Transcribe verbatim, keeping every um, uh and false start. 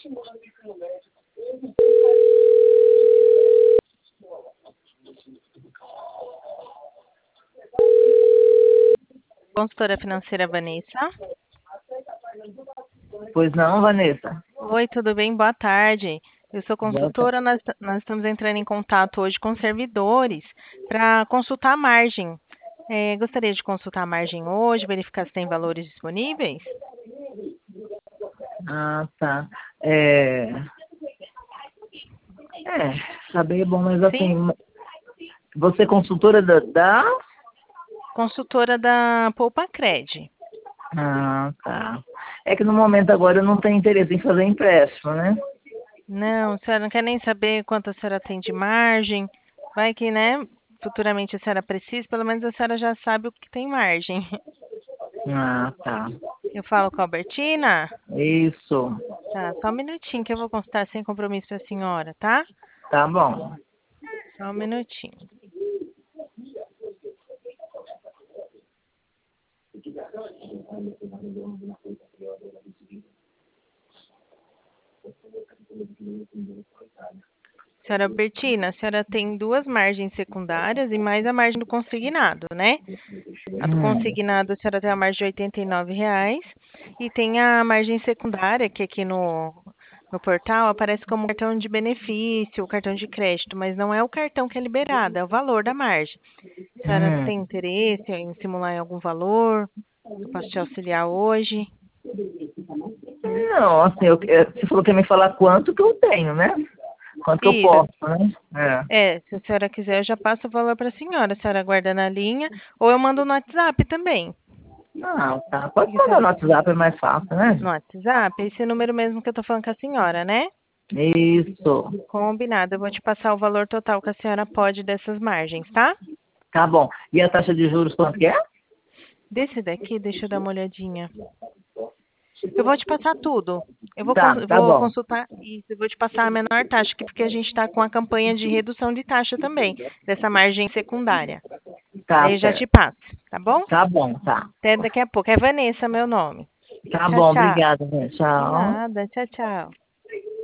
Consultora financeira Vanessa. Pois não, Vanessa? Oi, tudo bem? Boa tarde. Eu sou Boa consultora, nós, nós estamos entrando em contato hoje com servidores para consultar a margem. É, gostaria de consultar a margem hoje, verificar se tem valores disponíveis? Ah, tá. É, é saber é bom, mas assim, Sim, você é consultora da, da... consultora da Poupa Cred. Ah, tá. É que no momento agora eu não tenho interesse em fazer empréstimo, né? Não, a senhora não quer nem saber quanto a senhora tem de margem. Vai que, né, futuramente a senhora precisa, pelo menos a senhora já sabe o que tem margem. Ah, tá. Eu falo com a Albertina? Isso. Tá, só um minutinho que eu vou consultar sem compromisso para a senhora, tá? Tá bom. Só um minutinho. Senhora Albertina, a senhora tem duas margens secundárias e mais a margem do consignado, né? A do Hum. consignado, a senhora tem a margem de oitenta e nove reais e tem a margem secundária, que aqui no, no portal aparece como cartão de benefício, cartão de crédito, mas não é o cartão que é liberado, é o valor da margem. A senhora Hum. tem interesse em simular em algum valor? Eu posso te auxiliar hoje? Não, assim, eu, eu- você falou que ia me falar quanto que eu tenho, né? Quanto que eu Isso. posso, né? É, se a senhora quiser, eu já passo o valor para a senhora. A senhora guarda na linha ou eu mando no WhatsApp também. É. Ah, tá. Pode O que a mandar senhora no quiser. WhatsApp, é mais fácil, né? No WhatsApp, esse número mesmo que eu tô falando com a senhora, né? Isso. Combinado. Eu vou te passar o valor total que a senhora pode dessas margens, tá? Tá bom. E a taxa de juros quanto que é? Desse daqui, deixa eu dar uma olhadinha. Eu vou te passar tudo. Eu vou, Tá, cons- tá vou bom. consultar isso, eu vou te passar a menor taxa, aqui, porque a gente está com a campanha de redução de taxa também, dessa margem secundária. Tá Daí eu já te certo. passo, tá bom? Tá bom, tá. Até daqui a pouco. É Vanessa, meu nome. Tá Tchau, bom, tchau. obrigada, né? De Tchau. nada. Tchau, tchau.